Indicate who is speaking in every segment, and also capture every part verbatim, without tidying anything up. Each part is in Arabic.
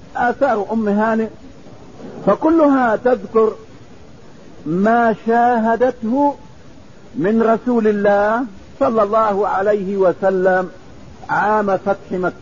Speaker 1: آثار أم هانئ فكلها تذكر ما شاهدته من رسول الله صلى الله عليه وسلم عام فتح مكة.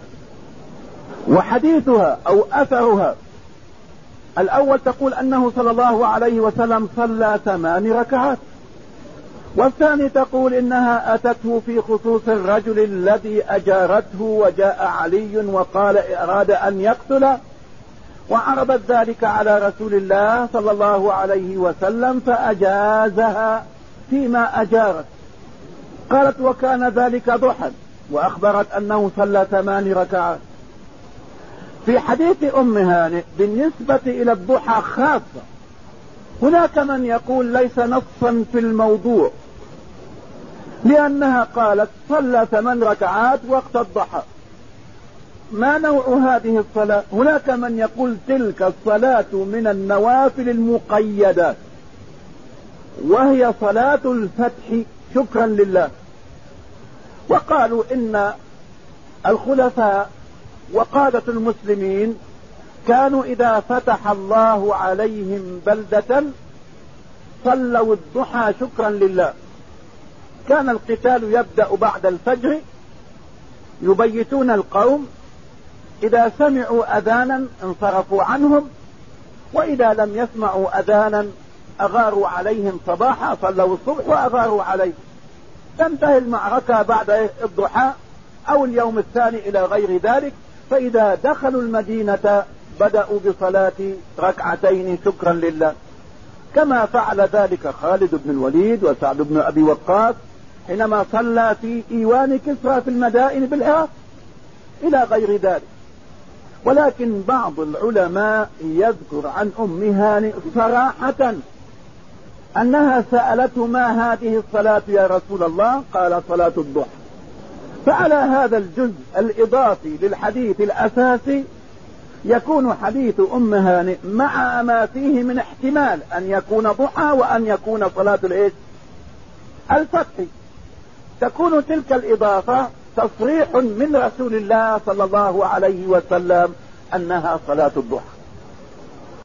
Speaker 1: وحديثها أو أثرها الأول تقول أنه صلى الله عليه وسلم صلى ثمان ركعات، والثاني تقول إنها أتته في خصوص الرجل الذي أجارته وجاء علي وقال أراد أن يقتله، وعرضت ذلك على رسول الله صلى الله عليه وسلم فأجازها فيما أجارت. قالت وكان ذلك ضحى، وأخبرت أنه صلى ثمان ركعات. في حديث أم هانئ بالنسبة إلى الضحى خاصة، هناك من يقول ليس نصا في الموضوع، لأنها قالت صلى ثمان ركعات وقت الضحى. ما نوع هذه الصلاة؟ هناك من يقول تلك الصلاة من النوافل المقيدات، وهي صلاة الفتح شكرا لله. وقالوا إن الخلفاء وقادة المسلمين كانوا إذا فتح الله عليهم بلدة صلوا الضحى شكرا لله. كان القتال يبدأ بعد الفجر، يبيتون القوم، إذا سمعوا أذانا انصرفوا عنهم، وإذا لم يسمعوا أذانا أغاروا عليهم صباحا، صلوا الصبح وأغاروا عليه. تنتهي المعركة بعد الضحى أو اليوم الثاني إلى غير ذلك. فإذا دخلوا المدينة بدأوا بصلاة ركعتين شكرا لله، كما فعل ذلك خالد بن الوليد وسعد بن أبي وقاص حينما صلى في إيوان كسرى في المدائن بالعراق إلى غير ذلك. ولكن بعض العلماء يذكر عن أم هانئ صراحة أنها سألته ما هذه الصلاة يا رسول الله؟ قال صلاة الضحى. فعلى هذا الجزء الإضافي للحديث الأساسي يكون حديث أم هانئ مع ما فيه من احتمال أن يكون ضحى وأن يكون صلاة الإيش؟ الفتح. تكون تلك الإضافة تصريح من رسول الله صلى الله عليه وسلم أنها صلاة الضحى.